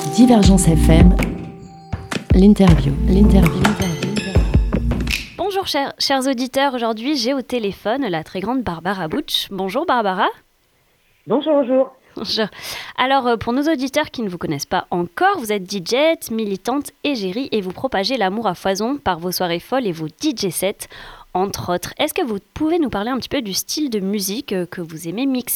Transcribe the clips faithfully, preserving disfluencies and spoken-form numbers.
Divergence F M, l'interview, l'interview. Bonjour chers, chers auditeurs, aujourd'hui j'ai au téléphone la très grande Barbara Butch. Bonjour Barbara. Bonjour, bonjour. Bonjour. Alors pour nos auditeurs qui ne vous connaissent pas encore, vous êtes D J, militante égérie et vous propagez l'amour à foison par vos soirées folles et vos D J sets, entre autres. Est-ce que vous pouvez nous parler un petit peu du style de musique que vous aimez mixer ?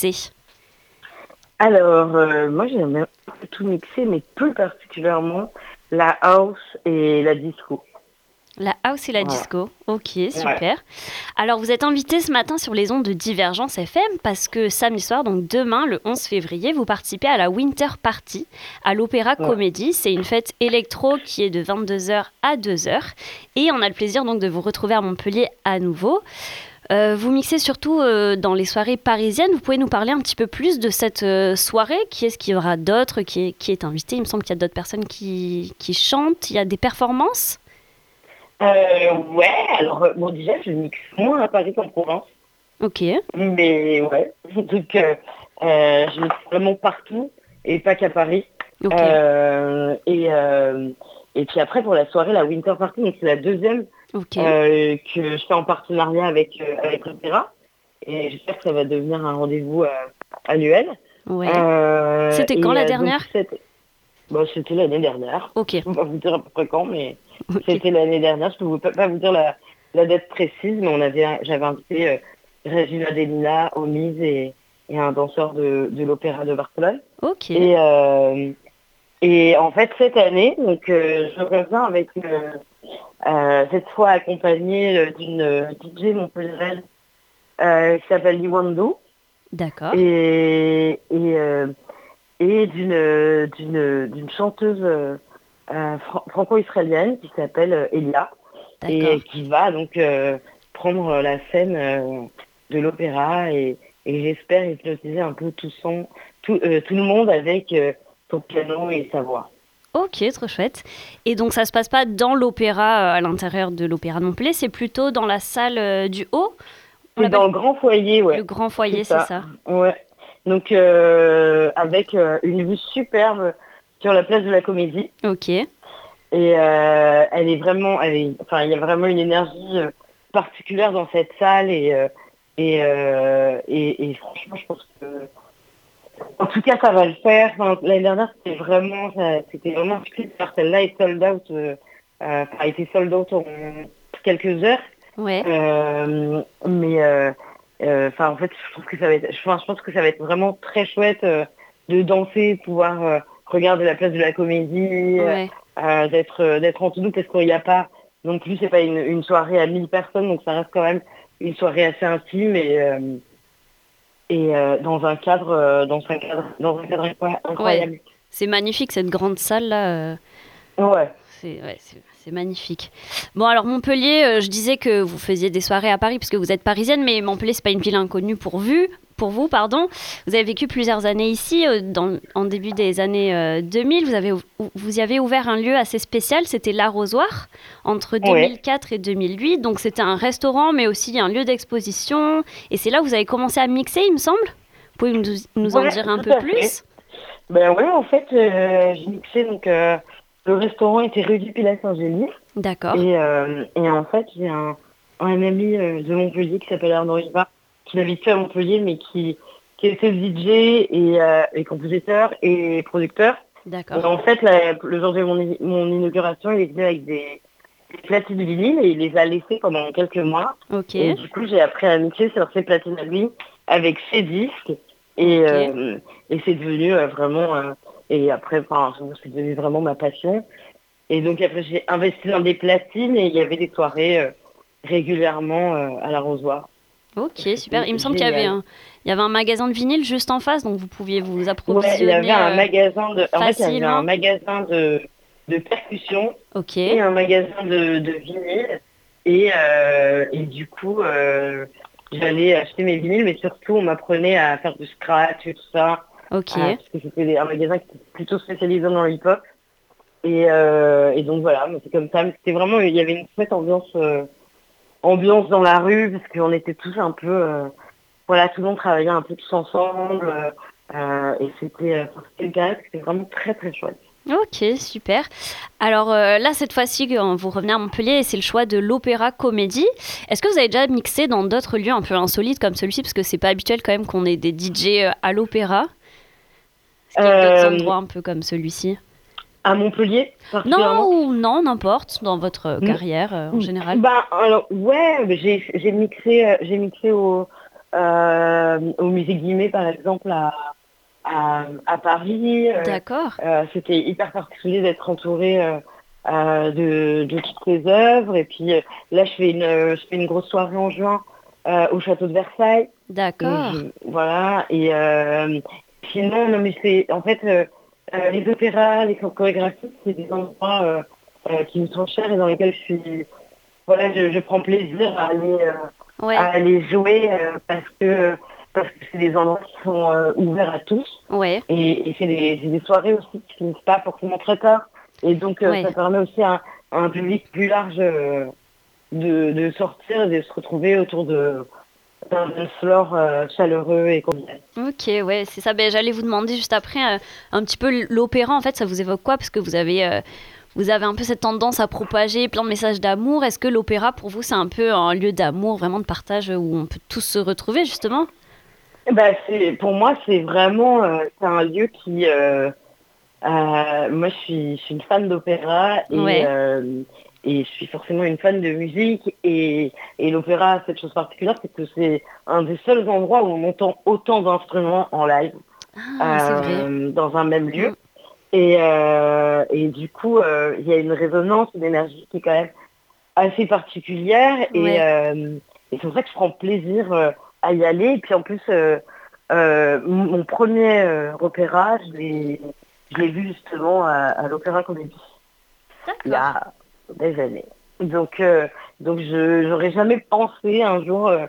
Alors, euh, moi j'aime tout mixer, mais plus particulièrement la house et la disco. La house et la Voilà. disco, ok, super. Ouais. Alors vous êtes invité ce matin sur les ondes de Divergence F M parce que samedi soir, donc demain, le onze février, vous participez à la Winter Party à l'Opéra Ouais. Comédie. C'est une fête électro qui est de vingt-deux heures à deux heures et on a le plaisir donc de vous retrouver à Montpellier à nouveau. Euh, vous mixez surtout euh, dans les soirées parisiennes. Vous pouvez nous parler un petit peu plus de cette euh, soirée. Qui est-ce qu'il y aura d'autres qui est, qui est invité ? Il me semble qu'il y a d'autres personnes qui, qui chantent. Il y a des performances ? Euh, ouais, alors euh, bon déjà je mixe moins à Paris qu'en Provence, Ok. mais ouais, donc euh, euh, je mixe vraiment partout et pas qu'à Paris. Ok. Euh, et, euh, et puis après pour la soirée, la Winter Party, donc c'est la deuxième Ok. euh, que je fais en partenariat avec, euh, avec l'Opéra. Et j'espère que ça va devenir un rendez-vous euh, annuel. Ouais. Euh, C'était et, quand la euh, dernière ? donc, c'était... Bon, c'était l'année dernière. Ok. Je ne peux pas vous dire à peu près quand, mais Ok. c'était l'année dernière. Je ne peux pas vous dire la, la date précise, mais on avait, j'avais invité euh, Regina Delina, Omise et, et un danseur de, de l'Opéra de Barcelone. Ok. Et, euh, et en fait, cette année, donc, euh, je reviens avec euh, euh, cette fois accompagnée d'une euh, D J montpelliéraine euh, qui s'appelle Liwando. D'accord. Et, et, euh, et d'une, d'une, d'une chanteuse euh, euh, fran- franco-israélienne qui s'appelle euh, Elia et D'accord. qui va donc euh, prendre la scène euh, de l'opéra et, et j'espère hypnotiser un peu tout, son, tout, euh, tout le monde avec euh, son piano et sa voix. Ok, trop chouette. Et donc ça se passe pas dans l'opéra, euh, à l'intérieur de l'opéra de Montpellier, c'est plutôt dans la salle euh, du haut. On C'est l'appelle dans le grand foyer, ouais. le grand foyer, C'est c'est ça. ça. Ouais. Donc euh, avec euh, une vue superbe sur la place de la Comédie. Ok. Et euh, elle est vraiment, elle est, enfin, il y a vraiment une énergie euh, particulière dans cette salle et euh, et, euh, et et franchement, je pense que, en tout cas, ça va le faire. Enfin, l'année dernière, c'était vraiment, ça- c'était vraiment difficile de faire celle-là et sold out, euh, euh, enfin, a été sold out en quelques heures. Ouais. Euh, mais euh, euh, enfin, en fait, je pense que ça va être, je pense, je pense que ça va être vraiment très chouette euh, de danser, pouvoir euh, regarder la place de la Comédie. euh, Ouais. euh, d'être euh, d'être entre nous parce qu'il n'y a pas non plus, c'est pas une, une soirée à mille personnes, donc ça reste quand même une soirée assez intime et euh, et euh, dans un cadre euh, dans un cadre dans un cadre incroy- incroyable. Ouais. C'est magnifique cette grande salle là. euh, Ouais. C'est, ouais, c'est, c'est magnifique. Bon, alors Montpellier, euh, je disais que vous faisiez des soirées à Paris parce que vous êtes parisienne, mais Montpellier, c'est pas une ville inconnue pour vous, pour vous, pardon. Vous avez vécu plusieurs années ici, euh, dans, en début des années euh, deux mille. Vous, avez, vous y avez ouvert un lieu assez spécial, c'était l'Arrosoir, entre deux mille quatre Ouais. et deux mille huit. Donc c'était un restaurant, mais aussi un lieu d'exposition. Et c'est là où vous avez commencé à mixer, il me semble. Vous pouvez nous, nous en Ouais, dire un tout peu à plus ? fait. Ben ouais, en fait, euh, j'ai mixé donc euh, le restaurant était rue du Pilat-Saint-Gély. D'accord. Et, euh, et en fait, j'ai un, un ami euh, de Montpellier qui s'appelle Arnaud Riva, qui n'habite pas à Montpellier, mais qui, qui était D J et, euh, et compositeur et producteur. Et D'accord. en fait, la- le jour de mon, mon inauguration, il est venu avec des, des platines vinyles et il les a laissées pendant quelques mois. Ok. Et du coup, j'ai appris à mixer sur ces platines à lui avec ses disques. Et, Ok. euh, et c'est devenu euh, vraiment... euh, et après, enfin, c'est devenu vraiment ma passion. Et donc après, j'ai investi dans des platines et il y avait des soirées euh, régulièrement euh, à l'Arrosoir. Ok, super. C'était Il me semble qu'il y avait génial. un, il y avait un magasin de vinyle juste en face, donc vous pouviez vous Ouais, il y avait approvisionner un euh, magasin de... En fait, il y avait un facilement. magasin de, de percussion Ok, et un magasin de, de vinyle. Et, euh, et du coup, euh, j'allais acheter mes vinyles, mais surtout, on m'apprenait à faire du scratch et tout ça. ok, euh, parce que c'était un magasin qui était plutôt spécialisé dans le hip-hop. Et, euh, et donc voilà, mais c'est comme ça. Mais c'était vraiment, il y avait une chouette ambiance, euh, ambiance dans la rue, parce qu'on était tous un peu, euh, voilà, tout le monde travaillait un peu tous ensemble. Euh, euh, et c'était, euh, c'était le cas, c'était vraiment très très chouette. Ok, super. Alors euh, là, cette fois-ci, quand vous revenez à Montpellier, c'est le choix de l'Opéra Comédie. Est-ce que vous avez déjà mixé dans d'autres lieux un peu insolites comme celui-ci? Parce que c'est pas habituel quand même qu'on ait des D J euh, à l'opéra. Est-ce qu'il y a d'autres Euh, endroits un peu comme celui-ci? à Montpellier, Non, particulièrement. ou non, n'importe, dans votre euh, Mm. carrière euh, en général. Ben, alors, ouais, mais j'ai j'ai mixé, euh, j'ai mixé au, euh, au musée Guimet, par exemple, à, à, à Paris. Euh, D'accord, euh, c'était hyper particulier d'être entouré euh, euh, de, de toutes ces œuvres. Et puis euh, là, je fais une, euh, je fais une grosse soirée en juin euh, au château de Versailles. Donc, d'accord. je- voilà. Et euh, sinon, non, mais c'est en fait euh, euh, les opéras, les chorégraphies, c'est des endroits euh, euh, qui me sont chers et dans lesquels je suis, voilà, je, je prends plaisir à aller, euh, à Ouais, aller jouer euh, parce que parce que c'est des endroits qui sont euh, ouverts à tous ouais, et, et c'est des, c'est des soirées aussi qui finissent pas forcément très tard et donc euh, ouais. ça permet aussi à, à un public plus large euh, de, de sortir et de se retrouver autour de d'un dance floor euh, chaleureux et convivial. Ok, ouais, c'est ça. Ben, j'allais vous demander juste après euh, un petit peu l'opéra, en fait, ça vous évoque quoi? Parce que vous avez, euh, vous avez un peu cette tendance à propager plein de messages d'amour. Est-ce que l'opéra, pour vous, c'est un peu un lieu d'amour, vraiment de partage, euh, où on peut tous se retrouver, justement? Bah, c'est, pour moi, c'est vraiment euh, c'est un lieu qui... euh, euh, moi, je suis, je suis une fan d'opéra et, Ouais, euh, et je suis forcément une fan de musique. Et, et l'opéra a cette chose particulière, c'est que c'est un des seuls endroits où on entend autant d'instruments en live ah, c'est vrai. euh, dans un même lieu. Mm. Et, euh, et du coup, euh, il y a une résonance, une énergie qui est quand même assez particulière et, Ouais, euh, et c'est pour ça que je prends plaisir euh, à y aller. Et puis en plus, euh, euh, mon mon premier euh, opéra, je l'ai, je l'ai vu justement à, à l'Opéra Comédie il y d'accord. a des années. Donc, euh, donc je j'aurais jamais pensé un jour euh,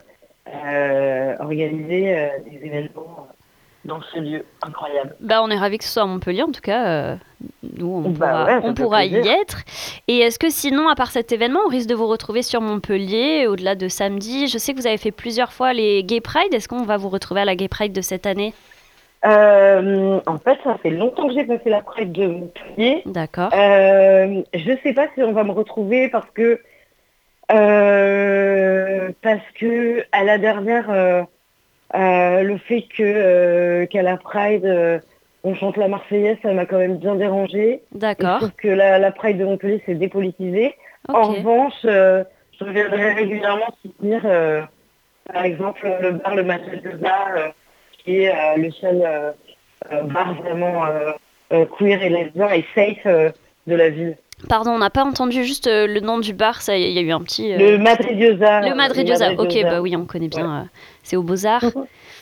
euh, organiser euh, des événements dans ce lieu incroyable. Bah, on est ravis que ce soit à Montpellier, en tout cas. euh, nous, on Bah pourra, ouais, on ça fait pourra y plaisir. être. Et est-ce que sinon, à part cet événement, on risque de vous retrouver sur Montpellier, au-delà de samedi? Je sais que vous avez fait plusieurs fois les Gay Pride. Est-ce qu'on va vous retrouver à la Gay Pride de cette année? Euh, en fait, ça fait longtemps que j'ai passé la prête de Montpellier. D'accord. Euh, je sais pas si on va me retrouver parce que euh, parce que à la dernière, euh, euh, le fait que euh, qu'à la Pride euh, on chante la Marseillaise, ça m'a quand même bien dérangé. Et je D'accord. trouve que la, la Pride de Montpellier s'est dépolitisée. En Ok. revanche, euh, je reviendrai régulièrement soutenir, euh, par exemple, le bar Le Matador, euh, qui est euh, le seul euh, euh, bar vraiment euh, euh, queer et lesbien et safe euh, de la ville. Pardon, on n'a pas entendu juste euh, le nom du bar. Ça, il y a eu un petit. euh, Le Madridiosa, Le euh, le Madridiosa. Ok, Madridiosa. bah oui, on connaît Ouais. bien. euh, c'est aux Beaux-Arts.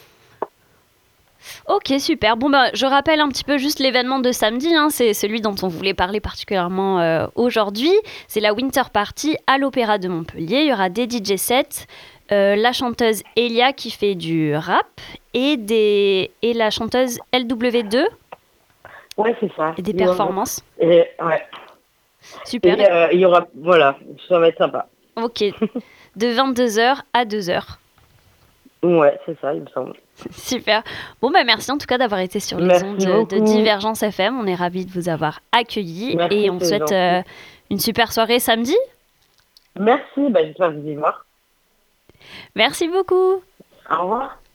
Ok, super. Bon, bah, je rappelle un petit peu juste l'événement de samedi. Hein, c'est celui dont on voulait parler particulièrement euh, aujourd'hui. C'est la Winter Party à l'Opéra de Montpellier. Il y aura des D J sets, euh, la chanteuse Elia qui fait du rap et, des... et la chanteuse L W deux Ouais, c'est ça. et des Il y aura- performances. Et, ouais. Super. Et euh, il y aura, voilà, ça va être sympa. Ok. De vingt-deux heures à deux heures. Ouais, c'est ça, il me semble. Super. Bon, bah merci en tout cas d'avoir été sur les ondes Merci de beaucoup. Divergence F M. On est ravis de vous avoir accueillis et Merci, on c'est souhaite euh, gentil. une super soirée samedi. Merci, bah, j'espère vous y voir. Merci beaucoup. Au revoir.